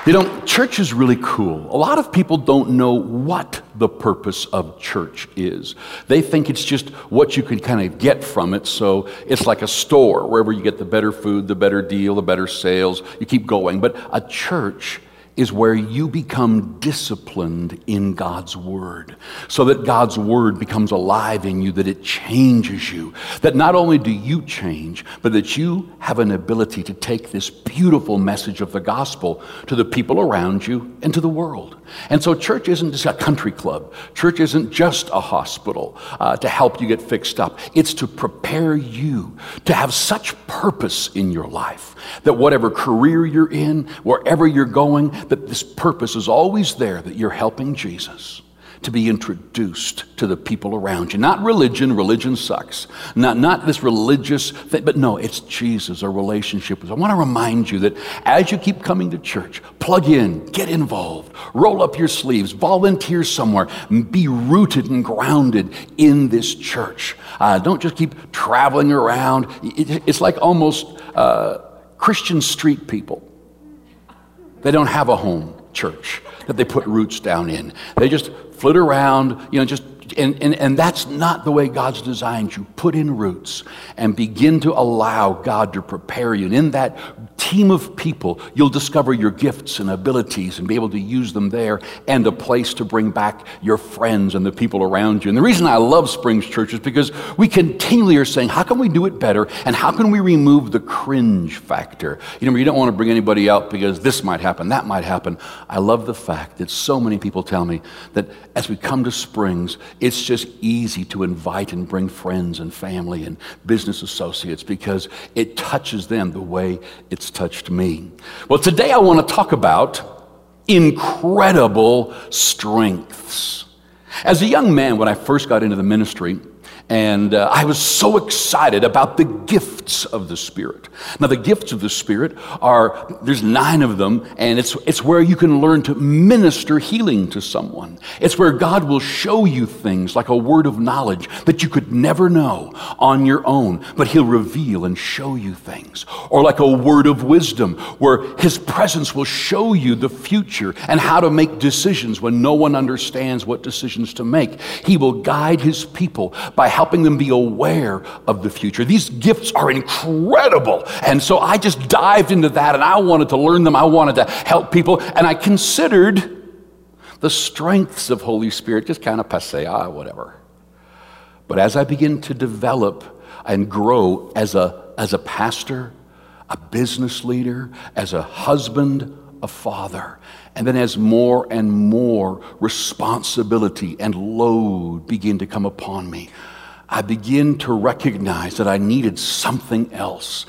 Church is really cool. A lot of people don't know what the purpose of church is. They think it's just what you can kind of get from it. So it's like a store, wherever you get the better food, the better deal, the better sales. You keep going. But a church is where you become disciplined in God's Word, so that God's Word becomes alive in you, that it changes you, that not only do you change, but that you have an ability to take this beautiful message of the gospel to the people around you and to the world. And so church isn't just a country club. Church isn't just a hospital to help you get fixed up. It's to prepare you to have such purpose in your life that whatever career you're in, wherever you're going, that this purpose is always there, that you're helping Jesus to be introduced to the people around you. Not religion. Religion sucks. Not this religious thing, but no, it's Jesus, a relationship with. I want to remind you that as you keep coming to church, plug in, get involved, roll up your sleeves, volunteer somewhere, be rooted and grounded in this church. Don't just keep traveling around. It's like almost Christian street people. They don't have a home church that they put roots down in. They just flit around, and that's not the way God's designed you. Put in roots and begin to allow God to prepare you. And in that team of people, you'll discover your gifts and abilities and be able to use them there, and a place to bring back your friends and the people around you. And the reason I love Springs Church is because we continually are saying, how can we do it better? And how can we remove the cringe factor? You don't want to bring anybody out because this might happen, that might happen. I love the fact that so many people tell me that as we come to Springs, it's just easy to invite and bring friends and family and business associates because it touches them the way it's touched me. Well, today I want to talk about incredible strengths. As a young man, when I first got into the ministry, and I was so excited about the gifts of the Spirit. Now, the gifts of the Spirit there's 9 of them, and it's where you can learn to minister healing to someone. It's where God will show you things like a word of knowledge that you could never know on your own, but He'll reveal and show you things. Or like a word of wisdom, where His presence will show you the future and how to make decisions when no one understands what decisions to make. He will guide His people by helping them be aware of the future. These gifts are incredible. And so I just dived into that, and I wanted to learn them. I wanted to help people. And I considered the strengths of Holy Spirit just kind of passé, whatever. But as I begin to develop and grow as a pastor, a business leader, as a husband, a father, and then as more and more responsibility and load begin to come upon me, I begin to recognize that I needed something else.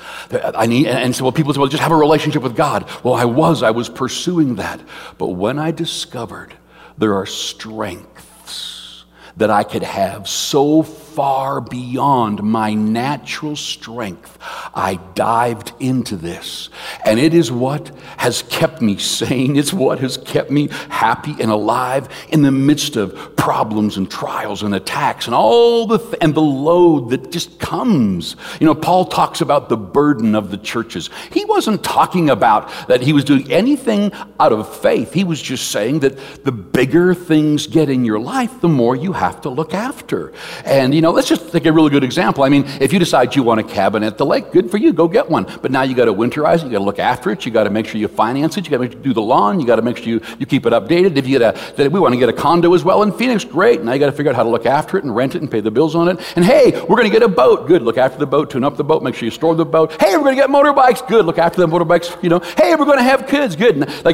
And so people say, well, just have a relationship with God. Well, I was pursuing that. But when I discovered there are strengths that I could have so far beyond my natural strength, I dived into this. And it is what has kept me sane. It's what has kept me happy and alive in the midst of problems and trials and attacks and all the load that just comes. Paul talks about the burden of the churches. He wasn't talking about that he was doing anything out of faith. He was just saying that the bigger things get in your life, the more you have to look after. And let's just take a really good example. If you decide you want a cabin at the lake, good for you, go get one. But now you got to winterize it, you got to look after it, you got to make sure you finance it, you got to make sure you do the lawn, you got to make sure you keep it updated. If we want to get a condo as well in Phoenix, great. Now you got to figure out how to look after it and rent it and pay the bills on it. And hey, we're going to get a boat, good. Look after the boat, tune up the boat, make sure you store the boat. Hey, we're going to get motorbikes, good. Look after the motorbikes. Hey, we're going to have kids, good.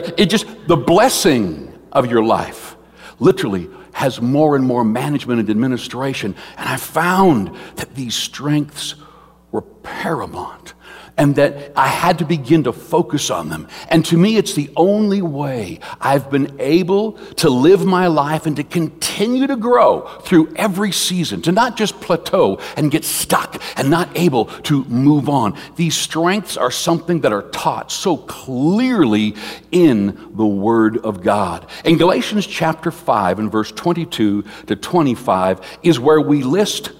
The blessing of your life literally has more and more management and administration. And I found that these strengths were paramount and that I had to begin to focus on them. And to me, it's the only way I've been able to live my life and to continue to grow through every season, to not just plateau and get stuck and not able to move on. These strengths are something that are taught so clearly in the Word of God. In Galatians chapter 5 and verse 22 to 25 is where we list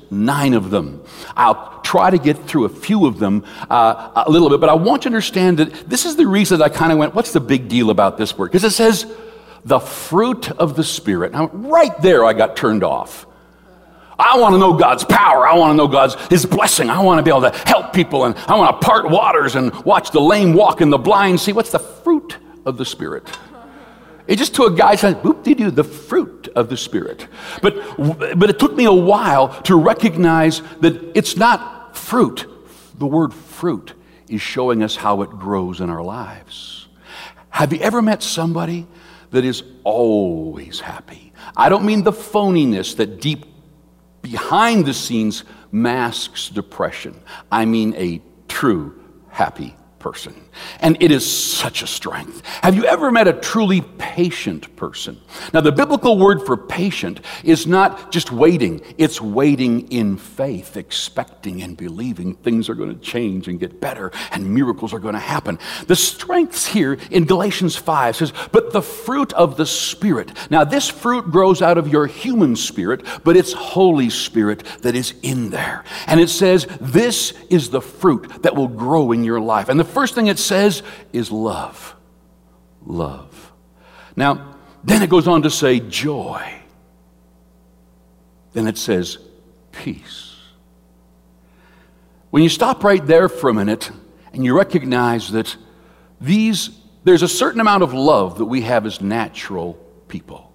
9 of them. I'll try to get through a few of them a little bit, but I want you to understand that this is the reason that I kind of went, what's the big deal about this word? Because it says, the fruit of the Spirit. Now, right there, I got turned off. I want to know God's power. I want to know His blessing. I want to be able to help people, and I want to part waters and watch the lame walk and the blind see. What's the fruit of the Spirit? It just took a guy saying, whoop-de-doo, the fruit of the Spirit. But it took me a while to recognize that it's not fruit. The word fruit is showing us how it grows in our lives. Have you ever met somebody that is always happy? I don't mean the phoniness that deep behind the scenes masks depression. I mean a true happy person. And it is such a strength. Have you ever met a truly patient person? Now, the biblical word for patient is not just waiting. It's waiting in faith, expecting and believing things are going to change and get better and miracles are going to happen. The strengths here in Galatians 5 says, but the fruit of the Spirit. Now, this fruit grows out of your human spirit, but it's Holy Spirit that is in there. And it says, this is the fruit that will grow in your life. And the first thing it says is love. Love. Now, then it goes on to say joy. Then it says peace. When you stop right there for a minute and you recognize that there's a certain amount of love that we have as natural people.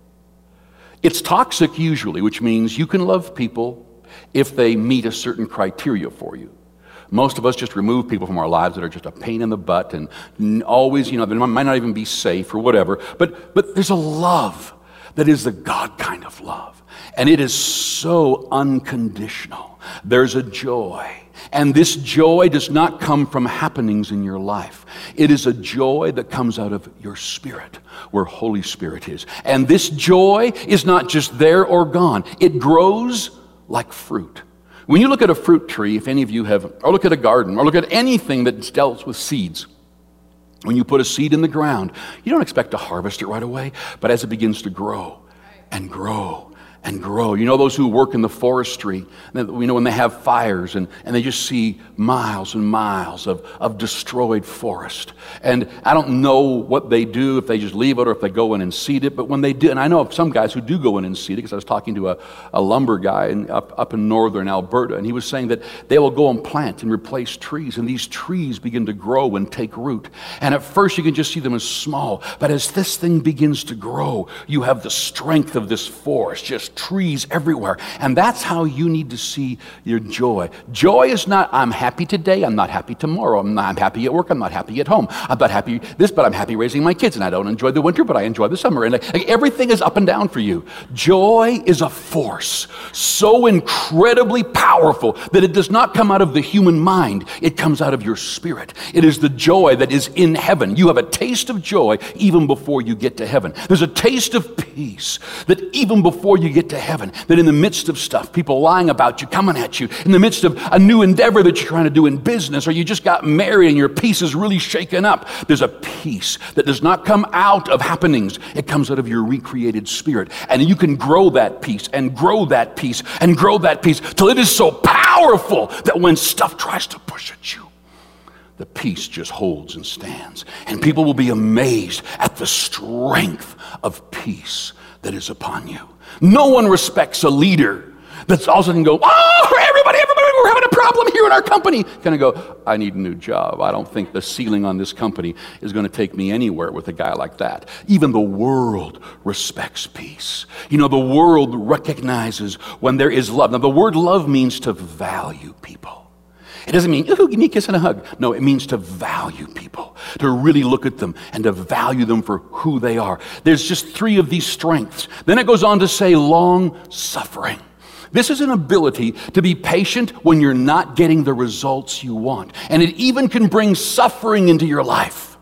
It's toxic usually, which means you can love people if they meet a certain criteria for you. Most of us just remove people from our lives that are just a pain in the butt and always, they might not even be safe or whatever. But there's a love that is the God kind of love. And it is so unconditional. There's a joy. And this joy does not come from happenings in your life. It is a joy that comes out of your spirit, where Holy Spirit is. And this joy is not just there or gone. It grows like fruit. When you look at a fruit tree, if any of you have, or look at a garden, or look at anything that deals with seeds, when you put a seed in the ground, you don't expect to harvest it right away, but as it begins to grow and grow and grow. You know those who work in the forestry, when they have fires and they just see miles and miles of destroyed forest. And I don't know what they do, if they just leave it or if they go in and seed it, but when they do, and I know of some guys who do go in and seed it, because I was talking to a lumber guy up in northern Alberta, and he was saying that they will go and plant and replace trees, and these trees begin to grow and take root. And at first you can just see them as small, but as this thing begins to grow, you have the strength of this forest, just trees everywhere. And that's how you need to see your joy. Joy is not, I'm happy today, I'm not happy tomorrow, I'm happy at work, I'm not happy at home, I'm not happy this, but I'm happy raising my kids, and I don't enjoy the winter, but I enjoy the summer. And everything is up and down for you. Joy is a force so incredibly powerful that it does not come out of the human mind, it comes out of your spirit. It is the joy that is in heaven. You have a taste of joy even before you get to heaven. There's a taste of peace that even before you get to heaven, that in the midst of stuff, people lying about you, coming at you, in the midst of a new endeavor that you're trying to do in business, or you just got married and your peace is really shaken up, there's a peace that does not come out of happenings. It comes out of your recreated spirit. And you can grow that peace and grow that peace and grow that peace till it is so powerful that when stuff tries to push at you, the peace just holds and stands. And people will be amazed at the strength of peace that is upon you. No one respects a leader that's also going to go, oh, everybody, we're having a problem here in our company. Kind of go, I need a new job. I don't think the ceiling on this company is going to take me anywhere with a guy like that. Even the world respects peace. The world recognizes when there is love. Now, the word love means to value people. It doesn't mean, ooh, give me a kiss and a hug. No, it means to value people, to really look at them and to value them for who they are. There's just 3 of these strengths. Then it goes on to say long suffering. This is an ability to be patient when you're not getting the results you want. And it even can bring suffering into your life.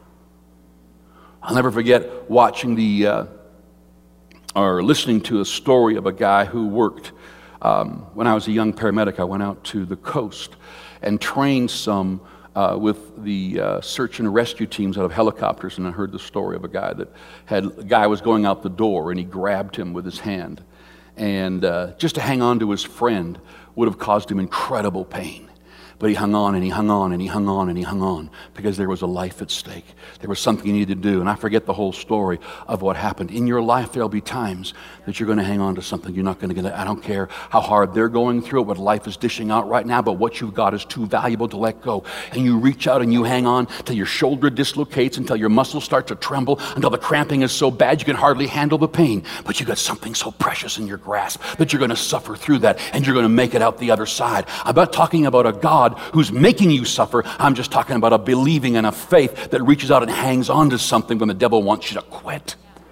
I'll never forget watching or listening to a story of a guy who worked. When I was a young paramedic, I went out to the coast and trained some with the search and rescue teams out of helicopters, and I heard the story of a guy was going out the door, and he grabbed him with his hand, And just to hang on to his friend would have caused him incredible pain. But he hung on and he hung on and he hung on and he hung on because there was a life at stake. There was something he needed to do. And I forget the whole story of what happened. In your life, there'll be times that you're going to hang on to something. You're not going to get it. I don't care how hard they're going through it, what life is dishing out right now, but what you've got is too valuable to let go. And you reach out and you hang on till your shoulder dislocates, until your muscles start to tremble, until the cramping is so bad you can hardly handle the pain. But you got something so precious in your grasp that you're going to suffer through that and you're going to make it out the other side. I'm not talking about a God who's making you suffer. I'm just talking about a believing and a faith that reaches out and hangs on to something when the devil wants you to quit.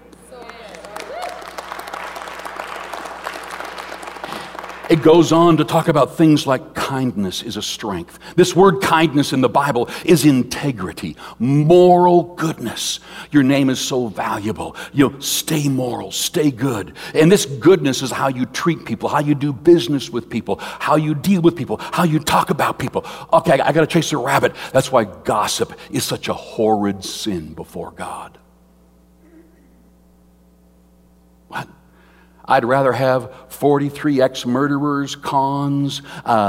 It goes on to talk about things like kindness is a strength. This word kindness in the Bible is integrity, moral goodness. Your name is so valuable. Stay moral, stay good. And this goodness is how you treat people, how you do business with people, how you deal with people, how you talk about people. Okay, I got to chase a rabbit. That's why gossip is such a horrid sin before God. What? I'd rather have 43 ex-murderers, cons,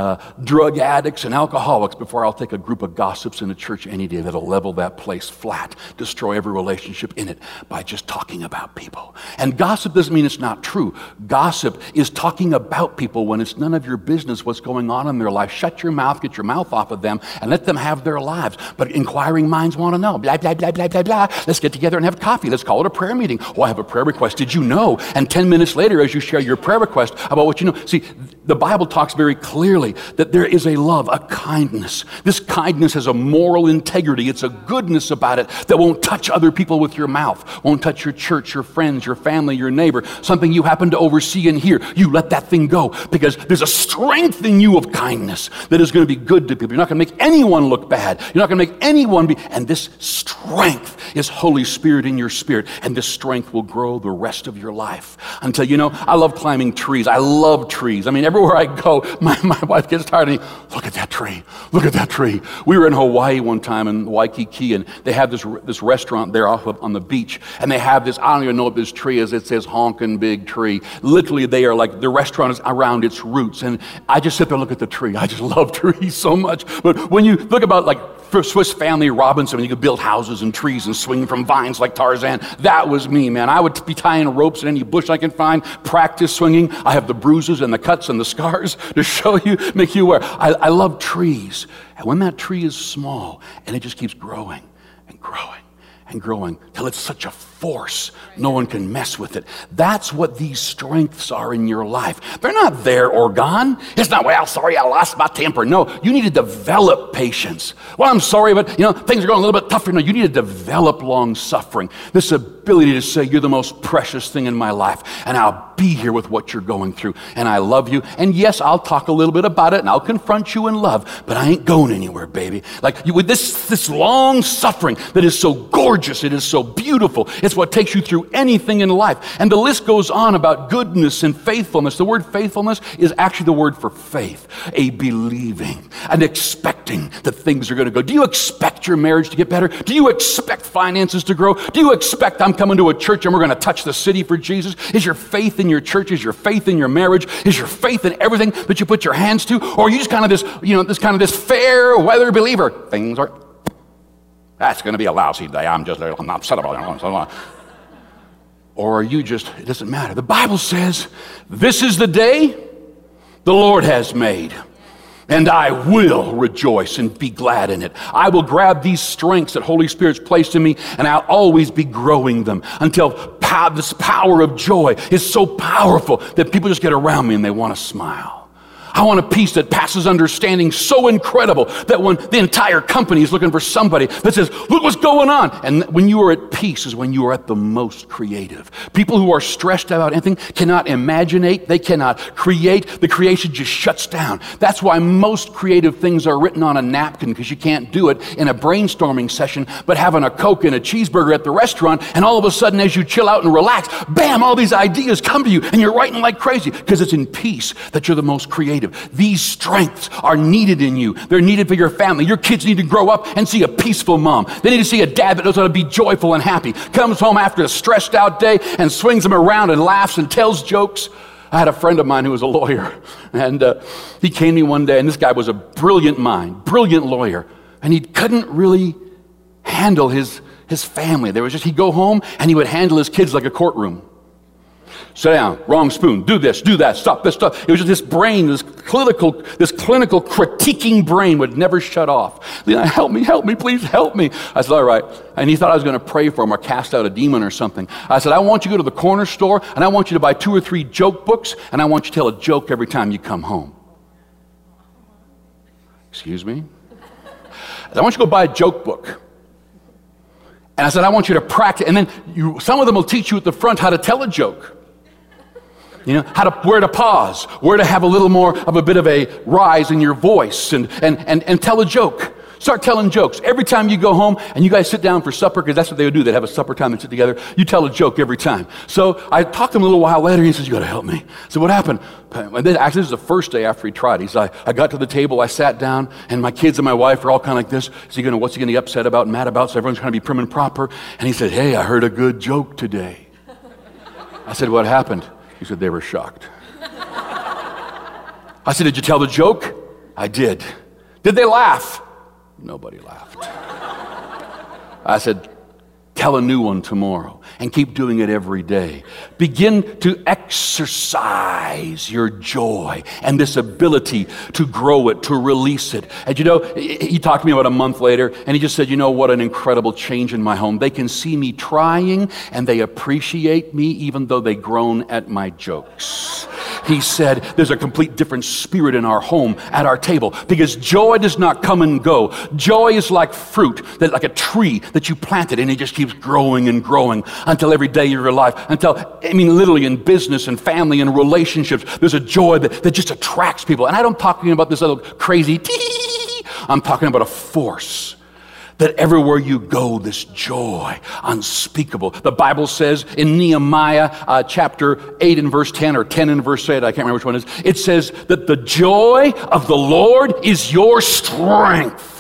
drug addicts, and alcoholics before I'll take a group of gossips in a church any day that'll level that place flat, destroy every relationship in it by just talking about people. And gossip doesn't mean it's not true. Gossip is talking about people when it's none of your business what's going on in their life. Shut your mouth, get your mouth off of them, and let them have their lives. But inquiring minds want to know. Blah, blah, blah, blah, blah, blah. Let's get together and have coffee. Let's call it a prayer meeting. Oh, I have a prayer request. Did you know? And 10 minutes later, as you share your prayer request about what you know. See, the Bible talks very clearly that there is a love, a kindness. This kindness has a moral integrity. It's a goodness about it that won't touch other people with your mouth, won't touch your church, your friends, your family, your neighbor, something you happen to oversee and hear. You let that thing go because there's a strength in you of kindness that is going to be good to people. You're not going to make anyone look bad. You're not going to make anyone be, and this strength is Holy Spirit in your spirit, and this strength will grow the rest of your life until, I love climbing trees. I love trees. I mean, everywhere I go, my wife gets tired of me. Look at that tree. Look at that tree. We were in Hawaii one time in Waikiki, and they have this restaurant there off on the beach, and they have this, I don't even know what this tree is. It says honkin' big tree. Literally, they are like, the restaurant is around its roots, and I just sit there and look at the tree. I just love trees so much. But when you look about like Swiss Family Robinson, you could build houses and trees and swing from vines like Tarzan. That was me, man. I would be tying ropes in any bush I can find, practice swinging. I have the bruises and the cuts and the scars to show you, make you aware. I love trees. And when that tree is small and it just keeps growing and growing and growing till it's such a force, no one can mess with it. That's what these strengths are in your life. They're not there or gone. It's not, well, sorry, I lost my temper. No, you need to develop patience. Well, I'm sorry, but things are going a little bit tougher. No, you need to develop long suffering. This ability to say, you're the most precious thing in my life, and I'll be here with what you're going through, and I love you. And yes, I'll talk a little bit about it, and I'll confront you in love, but I ain't going anywhere, baby. Like with this long suffering that is so gorgeous, it is so beautiful. It's what takes you through anything in life. And the list goes on about goodness and faithfulness. The word faithfulness is actually the word for faith, a believing, an expecting that things are going to go. Do you expect your marriage to get better? Do you expect finances to grow? Do you expect I'm coming to a church and we're going to touch the city for Jesus? Is your faith in your church? Is your faith in your marriage? Is your faith in everything that you put your hands to? Or are you just kind of this fair weather believer? Things are, that's going to be a lousy day. I'm upset about it. Or are you just, it doesn't matter. The Bible says, this is the day the Lord has made, and I will rejoice and be glad in it. I will grab these strengths that Holy Spirit's placed in me, and I'll always be growing them until this power of joy is so powerful that people just get around me and they want to smile. I want a peace that passes understanding, so incredible that when the entire company is looking for somebody that says, look what's going on. And when you are at peace is when you are at the most creative. People who are stressed about anything cannot imaginate, they cannot create. The creation just shuts down. That's why most creative things are written on a napkin, because you can't do it in a brainstorming session, but having a Coke and a cheeseburger at the restaurant, and all of a sudden as you chill out and relax, bam, all these ideas come to you, and you're writing like crazy, because it's in peace that you're the most creative. These strengths are needed in you. They're needed for your family. Your kids need to grow up and see a peaceful mom. They need to see a dad that knows how to be joyful and happy. Comes home after a stressed out day and swings them around and laughs and tells jokes. I had a friend of mine who was a lawyer, and he came to me one day, and this guy was a brilliant mind, brilliant lawyer, and he couldn't really handle his family. There was just, he'd go home, and he would handle his kids like a courtroom. Sit down, wrong spoon, do this, do that, stop this stuff. It was just this brain, this clinical critiquing brain would never shut off. Help me, please help me. I said, all right. And he thought I was going to pray for him or cast out a demon or something. I said, I want you to go to the corner store, and I want you to buy 2 or 3 joke books, and I want you to tell a joke every time you come home. Excuse me? I said, I want you to go buy a joke book. And I said, I want you to practice. And then some of them will teach you at the front how to tell a joke. You know, where to pause, where to have a little more of a bit of a rise in your voice and tell a joke. Start telling jokes. Every time you go home and you guys sit down for supper, because that's what they would do. They'd have a supper time and sit together. You tell a joke every time. So I talked to him a little while later. He says, you got to help me. So what happened? And then, actually, this is the first day after he tried. He said, I got to the table, I sat down, and my kids and my wife are all kind of like this. What's he going to be upset about and mad about? So everyone's trying to be prim and proper. And he said, hey, I heard a good joke today. I said, what happened? He said, they were shocked. I said, did you tell the joke? I did. Did they laugh? Nobody laughed. I said, tell a new one tomorrow and keep doing it every day. Begin to exercise your joy and this ability to grow it, to release it. And you know, he talked to me about a month later, and he just said, you know, what an incredible change in my home. They can see me trying, and they appreciate me even though they groan at my jokes. He said, there's a complete different spirit in our home, at our table, because joy does not come and go. Joy is like fruit, like a tree that you planted, and it just keeps growing and growing until every day of your life, literally in business and family and relationships, there's a joy that just attracts people. And I'm talking about this little crazy I'm talking about a force that everywhere you go, this joy, unspeakable. The Bible says in Nehemiah chapter 8 and verse 10, or 10 and verse 8, I can't remember which one it is, it says that the joy of the Lord is your strength.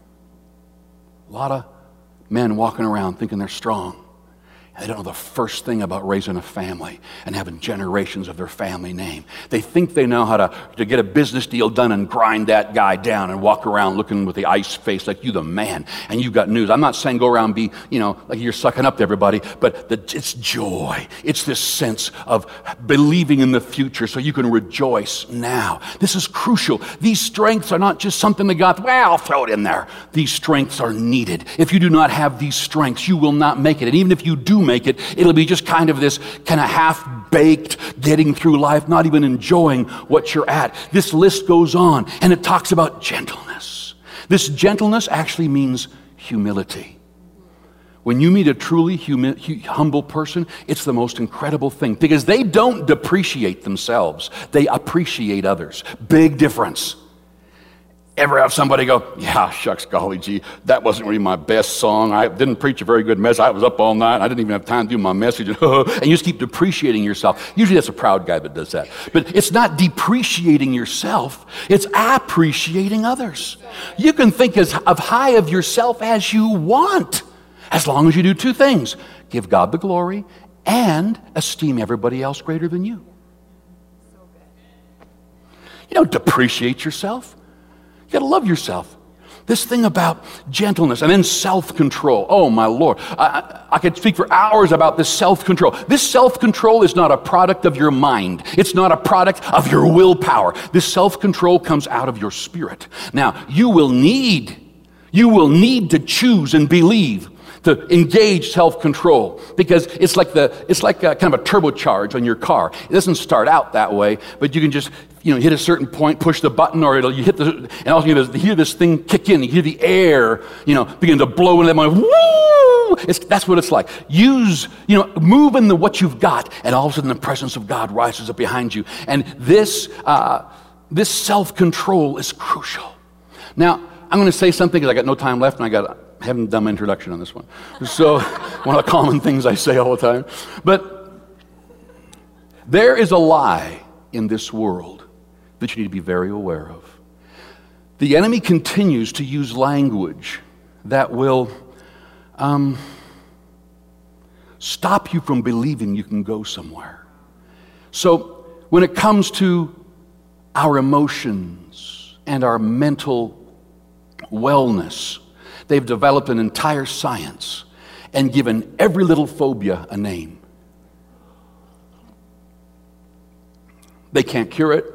A lot of men walking around thinking they're strong. They don't know the first thing about raising a family and having generations of their family name. They think they know how to get a business deal done and grind that guy down and walk around looking with the ice face like you the man and you've got news. I'm not saying go around and be, like you're sucking up to everybody, but it's joy. It's this sense of believing in the future so you can rejoice now. This is crucial. These strengths are not just something that God, I'll throw it in there. These strengths are needed. If you do not have these strengths, you will not make it. And even if you do make it, it'll be just kind of half-baked getting through life, not even enjoying what you're at. This list goes on, and it talks about gentleness. This gentleness actually means humility. When you meet a truly humble person, it's the most incredible thing, because they don't depreciate themselves. They appreciate others. Big difference. Ever have somebody go, yeah, shucks, golly gee, that wasn't really my best song. I didn't preach a very good message. I was up all night. I didn't even have time to do my message. And you just keep depreciating yourself. Usually that's a proud guy that does that. But it's not depreciating yourself. It's appreciating others. You can think as high of yourself as you want, as long as you do 2 things. Give God the glory and esteem everybody else greater than you. You don't depreciate yourself. You got to love yourself. This thing about gentleness and then self-control. Oh, my Lord. I could speak for hours about this self-control. This self-control is not a product of your mind. It's not a product of your willpower. This self-control comes out of your spirit. Now, you will need to choose and believe to engage self-control, because it's like kind of a turbocharge on your car. It doesn't start out that way, but you can just hit a certain point, push the button, or you hit and all you hear this thing kick in. You hear the air begin to blow into that moment. Woo! That's what it's like. Move in what you've got, and all of a sudden the presence of God rises up behind you. And this self-control is crucial. Now, I'm going to say something because I got no time left, and I haven't done my introduction on this one. So, one of the common things I say all the time. But there is a lie in this world that you need to be very aware of. The enemy continues to use language that will stop you from believing you can go somewhere. So, when it comes to our emotions and our mental wellness, they've developed an entire science and given every little phobia a name. They can't cure it,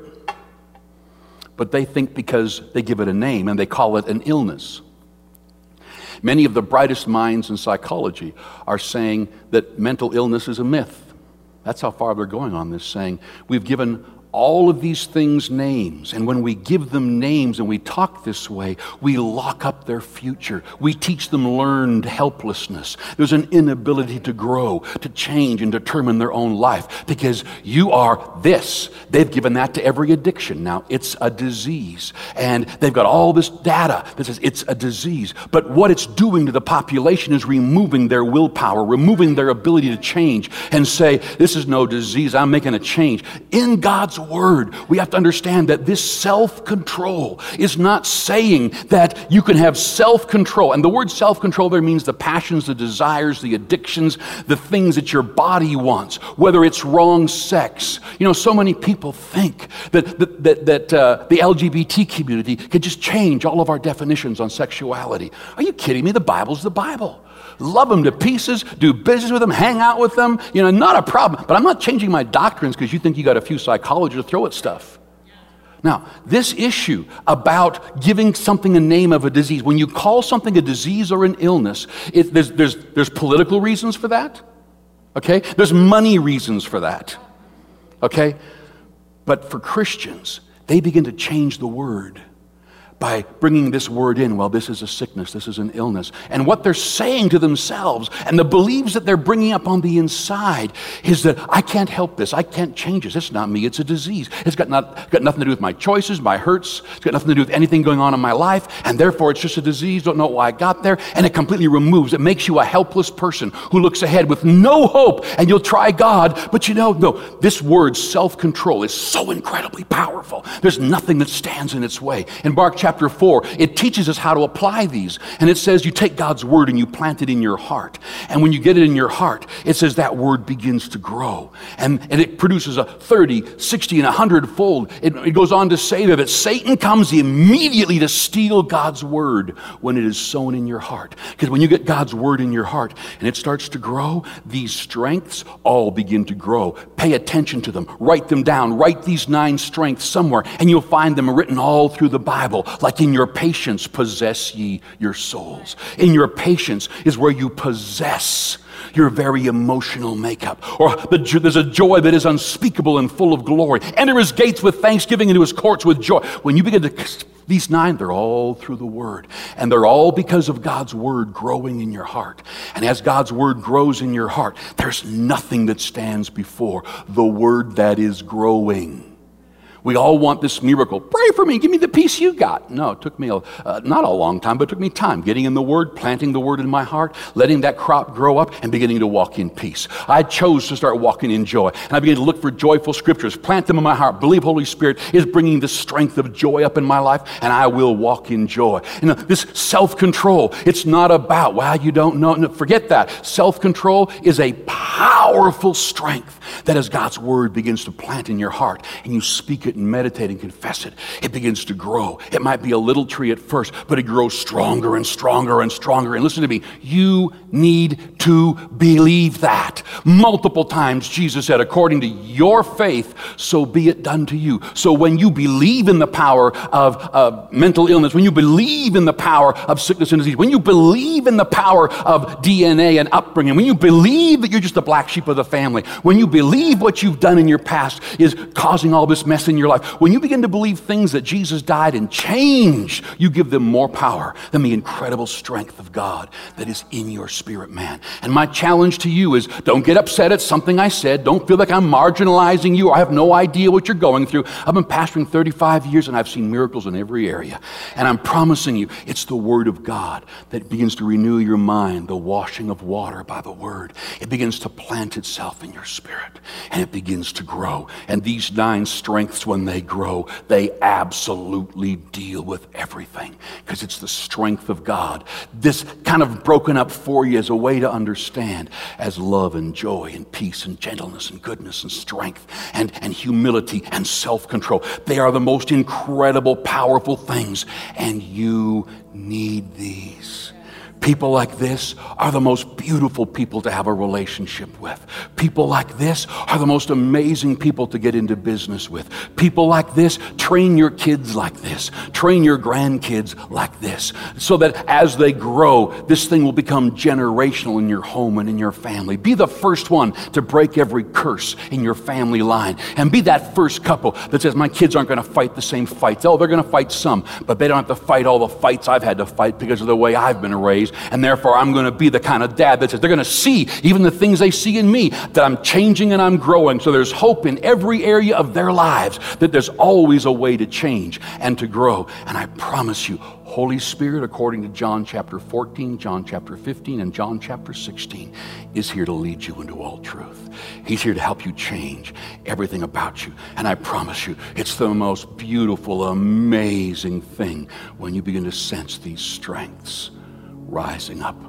but they think because they give it a name and they call it an illness. Many of the brightest minds in psychology are saying that mental illness is a myth. That's how far they're going on this, saying we've given all of these things names, and when we give them names and we talk this way, we lock up their future. We teach them learned helplessness. There's an inability to grow, to change, and determine their own life because you are this. They've given that to every addiction. Now, it's a disease, and they've got all this data that says it's a disease, but what it's doing to the population is removing their willpower, removing their ability to change and say, this is no disease, I'm making a change. In God's Word, we have to understand that this self-control is not saying that you can have self-control. And the word self-control there means the passions, the desires, the addictions, the things that your body wants, whether it's wrong sex. You know, so many people think that the LGBT community could just change all of our definitions on sexuality. Are you kidding me? The Bible's the Bible. Love them to pieces, do business with them, hang out with them, you know, not a problem. But I'm not changing my doctrines because you think you got a few psychologists to throw at stuff. Now, this issue about giving something a name of a disease, when you call something a disease or an illness, there's political reasons for that, okay? There's money reasons for that, okay? But for Christians, they begin to change the word by bringing this word in. Well, this is a sickness, this is an illness. And what they're saying to themselves and the beliefs that they're bringing up on the inside is that I can't help this, I can't change this, it's not me, it's a disease. It's got nothing to do with my choices, my hurts, it's got nothing to do with anything going on in my life, and therefore it's just a disease, don't know why I got there, and it completely removes, it makes you a helpless person who looks ahead with no hope, and you'll try God, but you know, no, this word self-control is so incredibly powerful. There's nothing that stands in its way. In Mark chapter 4, it teaches us how to apply these. And it says you take God's word and you plant it in your heart. And when you get it in your heart, it says that word begins to grow. And it produces a 30, 60, and 100-fold. It goes on to say that Satan comes immediately to steal God's word when it is sown in your heart. Because when you get God's word in your heart and it starts to grow, these strengths all begin to grow. Pay attention to them. Write them down. Write these 9 strengths somewhere. And you'll find them written all through the Bible. Like in your patience possess ye your souls. In your patience is where you possess your very emotional makeup. Or there's a joy that is unspeakable and full of glory. Enter his gates with thanksgiving, into his courts with joy. When you begin to, these 9, they're all through the Word. And they're all because of God's Word growing in your heart. And as God's Word grows in your heart, there's nothing that stands before the Word that is growing. We all want this miracle. Pray for me. Give me the peace you got. No, it took me not a long time, but it took me time. Getting in the Word, planting the Word in my heart, letting that crop grow up, and beginning to walk in peace. I chose to start walking in joy. And I began to look for joyful scriptures, plant them in my heart, believe Holy Spirit is bringing the strength of joy up in my life, and I will walk in joy. You know, this self-control, it's not about, well, you don't know. No, forget that. Self-control is a powerful strength that as God's Word begins to plant in your heart, and you speak it and meditate and confess it, it begins to grow. It might be a little tree at first, but it grows stronger and stronger and stronger. And listen to me, you need to believe that. Multiple times Jesus said, according to your faith, so be it done to you. So when you believe in the power of mental illness, when you believe in the power of sickness and disease, when you believe in the power of DNA and upbringing, when you believe that you're just the black sheep of the family, when you believe what you've done in your past is causing all this mess in your life, when you begin to believe things that Jesus died and changed, you give them more power than the incredible strength of God that is in your spirit, man. And my challenge to you is don't get upset at something I said. Don't feel like I'm marginalizing you or I have no idea what you're going through. I've been pastoring 35 years and I've seen miracles in every area. And I'm promising you, it's the Word of God that begins to renew your mind, the washing of water by the Word. It begins to plant itself in your spirit and it begins to grow. And these 9 strengths, when they grow, they absolutely deal with everything because it's the strength of God. This kind of broken up for you as a way to understand as love and joy and peace and gentleness and goodness and strength and humility and self-control. They are the most incredible, powerful things, and you need these. People like this are the most beautiful people to have a relationship with. People like this are the most amazing people to get into business with. People like this, train your kids like this. Train your grandkids like this. So that as they grow, this thing will become generational in your home and in your family. Be the first one to break every curse in your family line. And be that first couple that says, my kids aren't going to fight the same fights. Oh, they're going to fight some, but they don't have to fight all the fights I've had to fight because of the way I've been raised. And therefore, I'm going to be the kind of dad that says they're going to see even the things they see in me, that I'm changing and I'm growing. So there's hope in every area of their lives, that there's always a way to change and to grow. And I promise you, Holy Spirit, according to John chapter 14, John chapter 15, and John chapter 16, is here to lead you into all truth. He's here to help you change everything about you. And I promise you, it's the most beautiful, amazing thing when you begin to sense these strengths rising up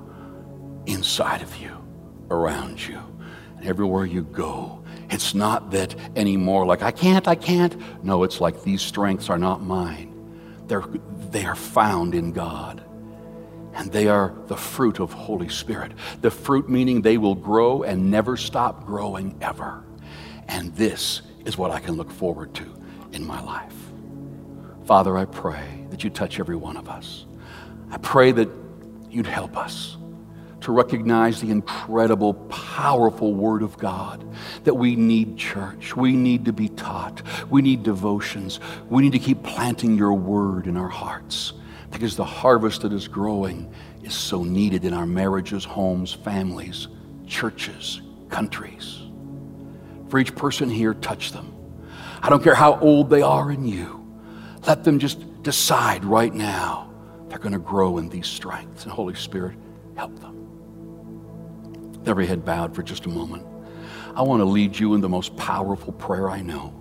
inside of you, around you, and everywhere you go. It's not that anymore like, I can't. No, it's like these strengths are not mine. They are found in God. And they are the fruit of Holy Spirit. The fruit meaning they will grow and never stop growing ever. And this is what I can look forward to in my life. Father, I pray that you touch every one of us. I pray that you'd help us to recognize the incredible, powerful Word of God, that we need church, we need to be taught, we need devotions, we need to keep planting your Word in our hearts, because the harvest that is growing is so needed in our marriages, homes, families, churches, countries. For each person here, touch them. I don't care how old they are in you. Let them just decide right now they're going to grow in these strengths. And Holy Spirit, help them. Every head bowed for just a moment. I want to lead you in the most powerful prayer I know.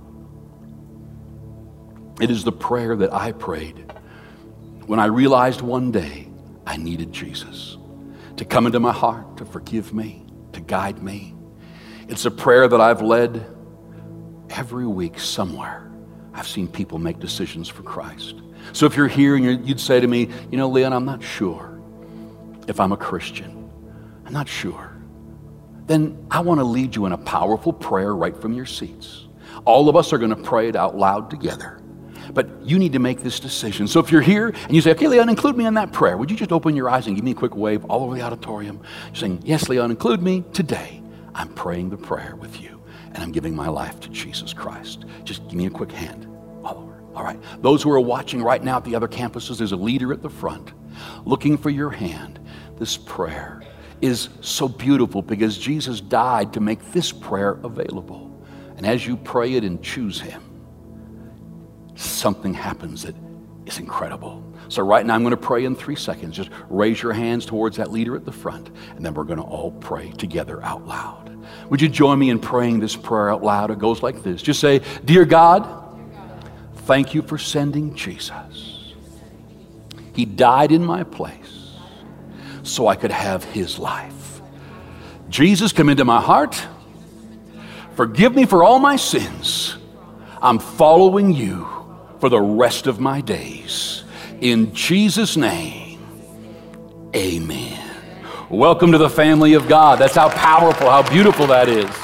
It is the prayer that I prayed when I realized one day I needed Jesus to come into my heart, to forgive me, to guide me. It's a prayer that I've led every week somewhere. I've seen people make decisions for Christ. So if you're here and you'd say to me, you know, Leon, I'm not sure if I'm a Christian. I'm not sure. Then I want to lead you in a powerful prayer right from your seats. All of us are going to pray it out loud together. But you need to make this decision. So if you're here and you say, okay, Leon, include me in that prayer, would you just open your eyes and give me a quick wave all over the auditorium, saying, yes, Leon, include me. Today, I'm praying the prayer with you, and I'm giving my life to Jesus Christ. Just give me a quick hand all over. All right. Those who are watching right now at the other campuses, there's a leader at the front looking for your hand. This prayer is so beautiful because Jesus died to make this prayer available. And as you pray it and choose him, something happens that is incredible. So right now I'm going to pray in 3 seconds. Just raise your hands towards that leader at the front, and then we're going to all pray together out loud. Would you join me in praying this prayer out loud? It goes like this. Just say, Dear God, thank you for sending Jesus. He died in my place so I could have his life. Jesus, come into my heart. Forgive me for all my sins. I'm following you for the rest of my days. In Jesus' name, amen. Welcome to the family of God. That's how powerful, how beautiful that is.